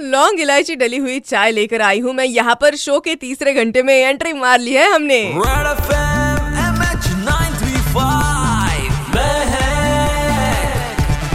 लौंग इलायची डली हुई चाय लेकर आई हूँ मैं यहाँ पर। शो के तीसरे घंटे में एंट्री मार ली है हमने। Red FM MH 935 में है।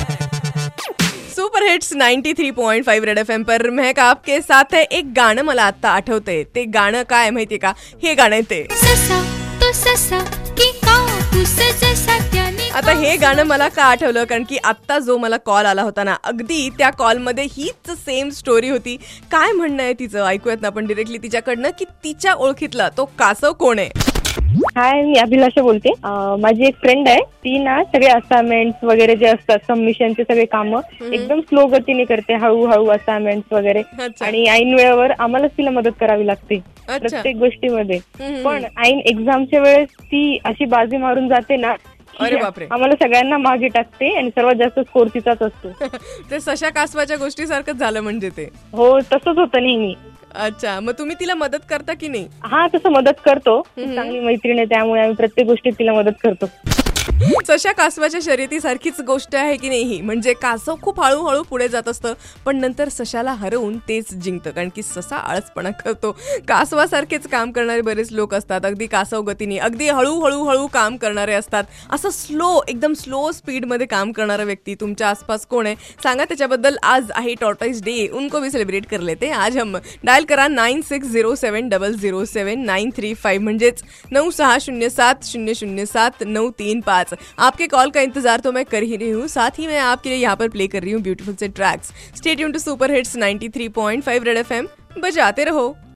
सुपर हिट्स 93.5 रेड एफएम पर महक आपके साथ है। एक गाणं मला आता आठवतंय, ते गाणं काय माहितीये का? हे गाणं आहे ते। ससा तो ससा की कापूस जसा त्याने। आता हे गाणं मला का आठवलं, कारण की आत्ता जो मला कॉल आला होता ना, अगदी त्या कॉलमध्ये हीच सेम स्टोरी होती। काय म्हणणं आहे तिचं ऐकूयात ना आपण डिरेक्टली तिच्याकडनं, की तिच्या ओळखीतला तो कासव कोण आहे। हाय, मी अभिलाषा बोलते। माझी एक फ्रेंड आहे, ती ना सगळे असाइनमेंट्स वगैरे जे असतात, सबमिशनचे सगळे कामं एकदम स्लो गतीने करते, हळूहळू असाइनमेंट्स वगैरे। अच्छा. आणि ऐन वेळेवर आम्हालाच तिला मदत करावी लागते अच्छा. प्रत्येक गोष्टीमध्ये। पण ऐन एक्झामच्या वेळेस ती अशी बाजी मारून जाते ना, अरे बापरे. आम्हाला सगळ्यांना मागे टाकते आणि सर्वात जास्त स्कोर तिचाच असतो। ते सशा कासवाच्या गोष्टी सारखंच झालं म्हणजे ते। हो, तसंच होतं नेहमी। अच्छा, मग तुम्ही तिला मदत करता की नाही? हा, तसं मदत करतो। चांगली मैत्रीण आहे, त्यामुळे आम्ही प्रत्येक गोष्टीत तिला मदत करतो। सशा कासवाच्या शर्यतीसारखीच गोष्ट आहे की नाही ही, म्हणजे कासव खूप हळूहळू पुढे जात असतं, पण नंतर सशाला हरवून तेच जिंकतं, कारण की ससा आळसपणा करतो। कासवासारखेच काम करणारे बरेच लोक असतात, अगदी कासव गतीने, अगदी हळू काम करणारे असतात। असं एकदम स्लो स्पीडमध्ये काम करणारा व्यक्ती तुमच्या आसपास कोण आहे सांगा त्याच्याबद्दल। आज आहे टॉर्टॉइस डे, उनको भी सेलिब्रेट कर लेते हैं आज हम। डायल करा 9607007935 म्हणजेच 9607007935। आपके कॉल का इंतजार तो मैं कर ही रही हूँ, साथ ही मैं आपके लिए यहाँ पर प्ले कर रही हूँ ब्यूटीफुल से tracks. Stay tuned to super hits 93.5 red FM, बजाते रहो।